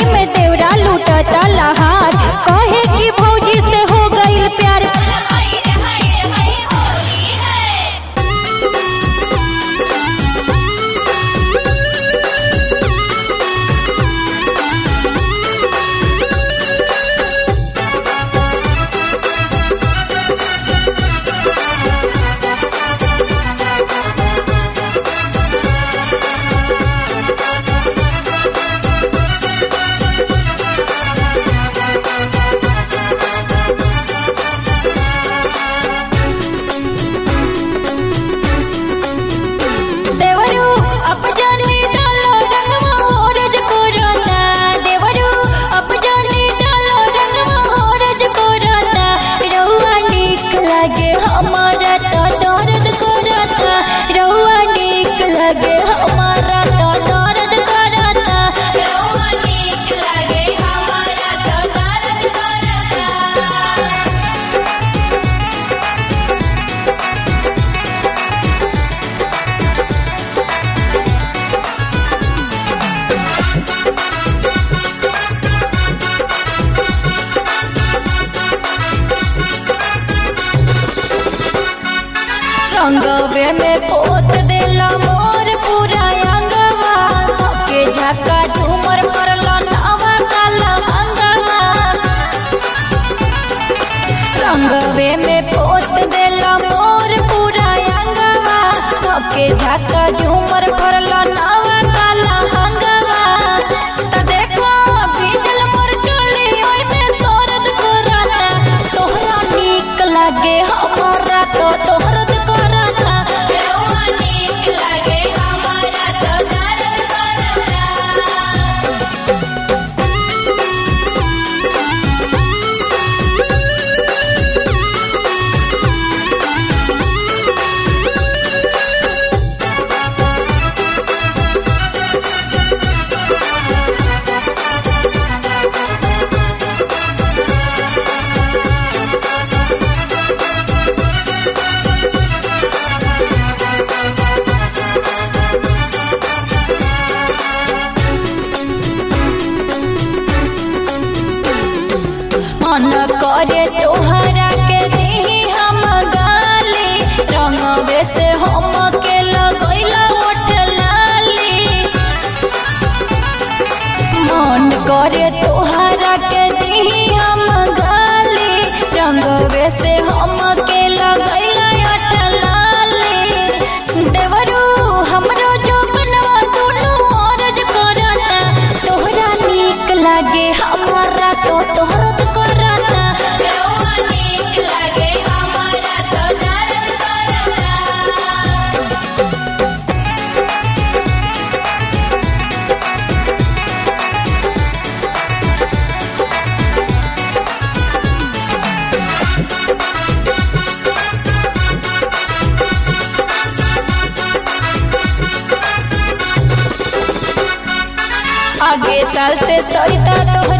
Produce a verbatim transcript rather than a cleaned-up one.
होली में देवरा लूटता लहार, कहे कि भौजी से हो गइल प्यार। रंगवे में पोत देला मोर पूरा अंगवा, के झका झूमर परला नावा काला हंगवा। रंगवे में पोत देला मोर पूरा अंगवा, के झका झूमर परला नावा काला हंगवा। त देखो भीजल मोर चोली ओय में सोरद कराता, तोहरा नीक लागे हमरा तो तोहरा मन करे तोहरा के दी हम गाली, रंगवे से हम के लगैला ओठ लाली। मन करे तोहरा के दी हम गाली, रंगवे से हम के लगैला ओठ लाली। देवरू हमरो जो बनवा दुनु औरज करता, तोहरा नीक लागे हमरा तो तोहरा आगे साल से सरिता तो